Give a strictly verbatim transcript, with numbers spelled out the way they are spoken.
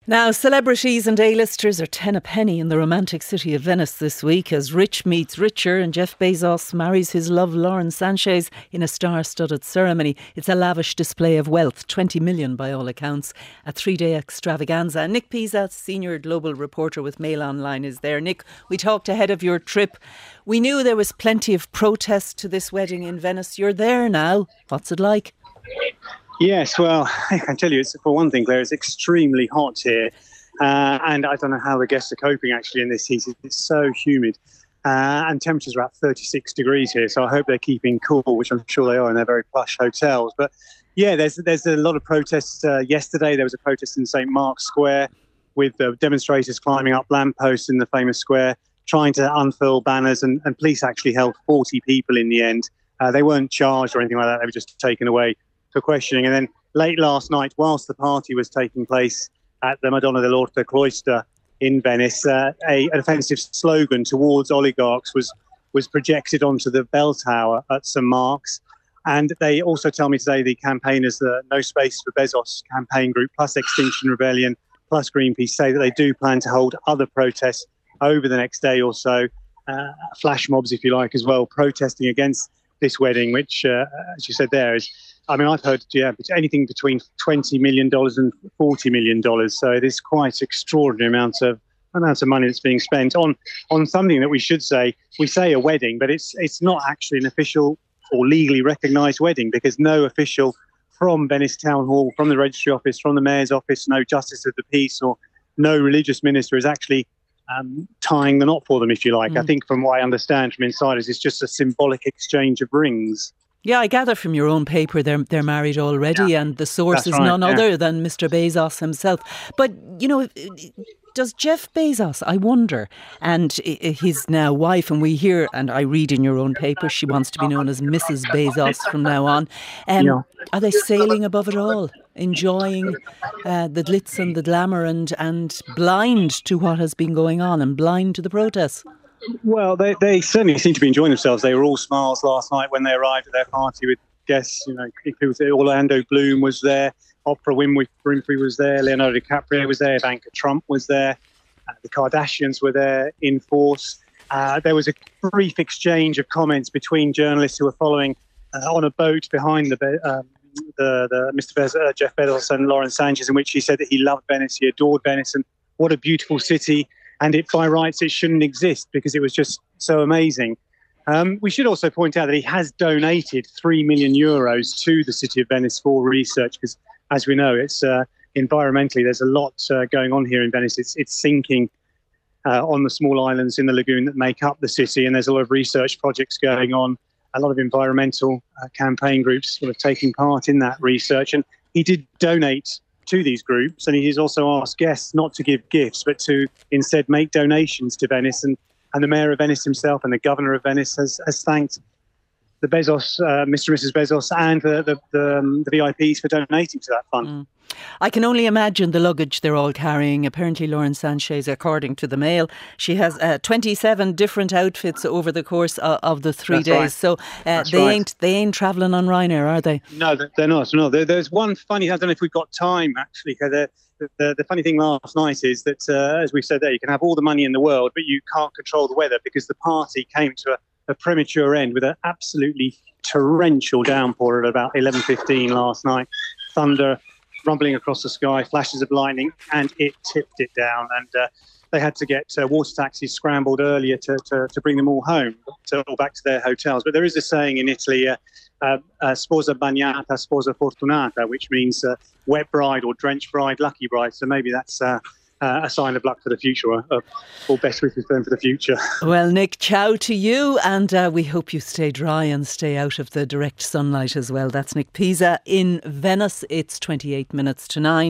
Now, celebrities and A-listers are ten a penny in the romantic city of Venice this week as rich meets richer and Jeff Bezos marries his love Lauren Sanchez in a star-studded ceremony. It's a lavish display of wealth, twenty million by all accounts, a three-day extravaganza. Nick Pisa, senior global reporter with Mail Online, is there. Nick, we talked ahead of your trip. We knew there was plenty of protest to this wedding in Venice. You're there now. What's it like? Yes, well, I can tell you, it's, for one thing, Claire, it's extremely hot here. Uh, and I don't know how the guests are coping, actually, in this heat. It's so humid. Uh, and temperatures are at thirty-six degrees here, so I hope they're keeping cool, which I'm sure they are in their very plush hotels. But, yeah, there's there's a lot of protests. Uh, yesterday, there was a protest in Saint Mark's Square with the demonstrators climbing up lampposts in the famous square, trying to unfurl banners, and, and police actually held forty people in the end. Uh, they weren't charged or anything like that. They were just taken away for questioning. And then late last night, whilst the party was taking place at the Madonna dell'Orta Cloister in Venice, uh, a, an offensive slogan towards oligarchs was was projected onto the bell tower at Saint Mark's. And they also tell me today the campaigners, the No Space for Bezos campaign group, plus Extinction Rebellion, plus Greenpeace, say that they do plan to hold other protests over the next day or so, uh, flash mobs, if you like, as well, protesting against this wedding, which, uh, as you said there, is, I mean, I've heard yeah, anything between twenty million dollars and forty million dollars. So it is quite extraordinary amount of amount of money that's being spent on on something that we should say, we say a wedding, but it's it's not actually an official or legally recognised wedding, because no official from Venice Town Hall, from the registry office, from the mayor's office, no justice of the peace or no religious minister is actually um, tying the knot for them, if you like. Mm. I think from what I understand from insiders, it's just a symbolic exchange of rings. Yeah, I gather from your own paper they're they're married already, yeah, and the source That's is right, none yeah. other than Mister Bezos himself. But, you know, does Jeff Bezos, I wonder, and his now wife, and we hear, and I read in your own paper, she wants to be known as Missus Bezos from now on. Um, yeah. Are they sailing above it all, enjoying uh, the glitz and the glamour and, and blind to what has been going on and blind to the protests? Well, they, they certainly seem to be enjoying themselves. They were all smiles last night when they arrived at their party with guests. You know, Orlando Bloom was there, Oprah Winfrey was there, Leonardo DiCaprio was there, Ivanka Trump was there, uh, the Kardashians were there in force. Uh, there was a brief exchange of comments between journalists who were following uh, on a boat behind the, um, the, the Mister Bez- uh, Jeff Bezos and Lauren Sanchez, in which he said that he loved Venice, he adored Venice, and what a beautiful city. And it, by rights, it shouldn't exist because it was just so amazing. Um, we should also point out that he has donated three million euros to the city of Venice for research, because, as we know, it's uh, environmentally, there's a lot uh, going on here in Venice. It's, it's sinking uh, on the small islands in the lagoon that make up the city, and there's a lot of research projects going on, a lot of environmental uh, campaign groups sort of taking part in that research. And he did donate to these groups, and he's also asked guests not to give gifts but to instead make donations to Venice, and, and the mayor of Venice himself and the governor of Venice has, has thanked the Bezos, uh, Mister and Missus Bezos, and the the, the, um, the V I Ps for donating to that fund. Mm. I can only imagine the luggage they're all carrying. Apparently Lauren Sanchez, according to the Mail, she has uh, twenty-seven different outfits over the course of, of the three That's days. Right. So uh, they right. ain't they ain't travelling on Ryanair, are they? No, they're not. No, there, there's one funny. I don't know if we've got time actually. The, the, the funny thing last night is that, uh, as we said there, you can have all the money in the world, but you can't control the weather, because the party came to a, a premature end with an absolutely torrential downpour at about eleven fifteen last night. Thunder rumbling across the sky, flashes of lightning, and it tipped it down. And uh, they had to get uh, water taxis scrambled earlier to, to, to bring them all home, to, or back to their hotels. But there is a saying in Italy, uh, uh, uh, sposa bagnata, sposa fortunata, which means uh, wet bride or drenched bride, lucky bride. So maybe that's uh, uh, a sign of luck for the future, or, or best wishes for them for the future. Well, Nick, ciao to you, and uh, we hope you stay dry and stay out of the direct sunlight as well. That's Nick Pisa in Venice. It's twenty-eight minutes to nine.